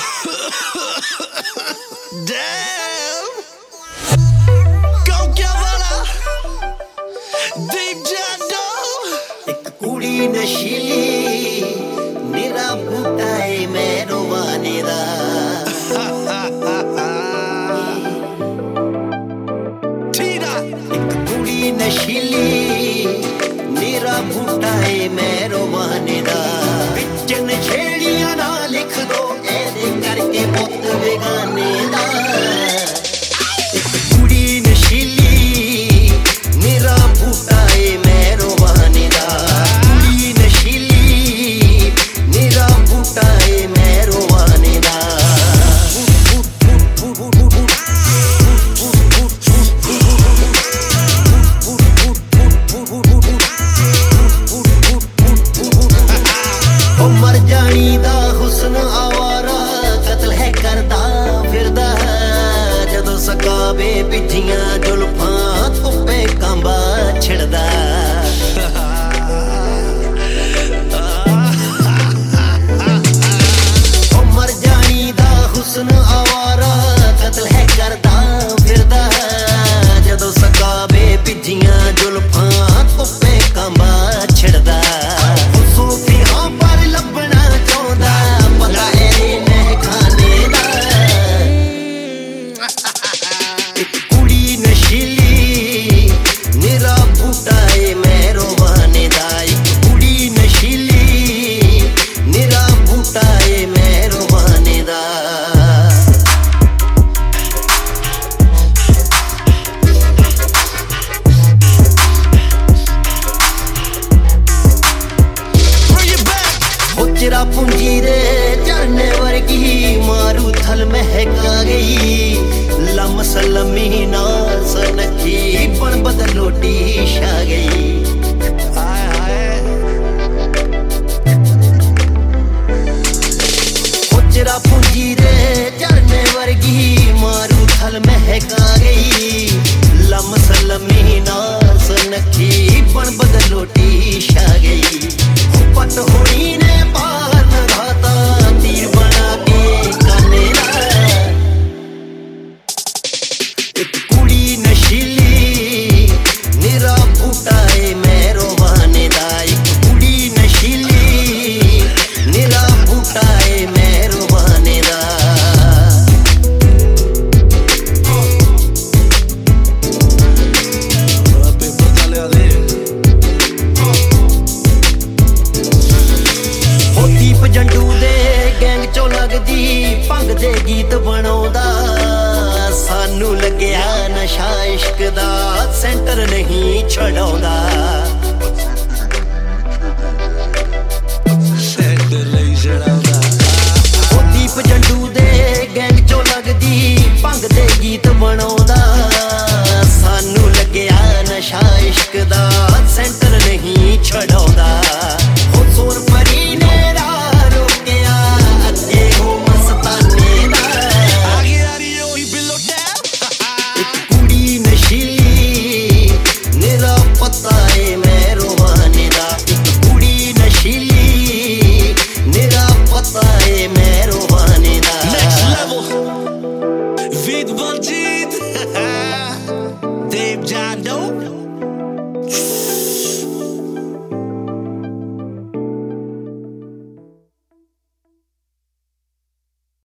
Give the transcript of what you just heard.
Damn. Go get वाला Deep Jado. एक कुड़ी नशीली निरा बूटाए मैं रोवाने दा Tina. एक कुड़ी नशीली निरा बूटाए मैं रोवाने दा बिचन छेड़ियां ना लिख दो ऐसे करके पुत बेगाने दा एक कुड़ी नशीली निरा बूटाए मैं रोवाने दा कुड़ी नशीली निरा बूटाए मैं रोवाने दा मर जानी दा हुस्न आवारा कत्ल है करदा फिरदा जदों सकाबे पिछियां जुल्फां धुप्पे कांबा छिड़दा मर जानी दा हुस्न आवारा कत्ल है करदा फिरदा जदों सकाबे पिछियां जुल्फां धुप्पे कांबा छिड़दा सूफियां पर लभना चाहुंदा पता है मैं खाने दा एक कुड़ी नशीली निरा बूटाए मैं रोवाने दा एक कुड़ी नशीली निरा बूटाए मैं रोवाने दा चिरा पूंजी रे झरने वर्गी मारू थल महका गई लम सलमी नास नखी पण बदलोटी छा गई हाय हाय चिरा पूंजी रे झरने वर्गी मारू थल महका गई लम सलमी नास नखी पण बदलोटी छा गई पट होनी ने तीर बना के काने ला एक कुड़ी नशीली निरा बूटाए मैं रोवाने दा एक कुड़ी नशीली निरा बूटाए मैं रोवाने दा पेपर चले आदे दीप जंडू दे गैंग चो लगदी भंग दे गीत बनाउंदा सानू लग्या नशा इश्क दा सेंटर नहीं छड़ाउंदा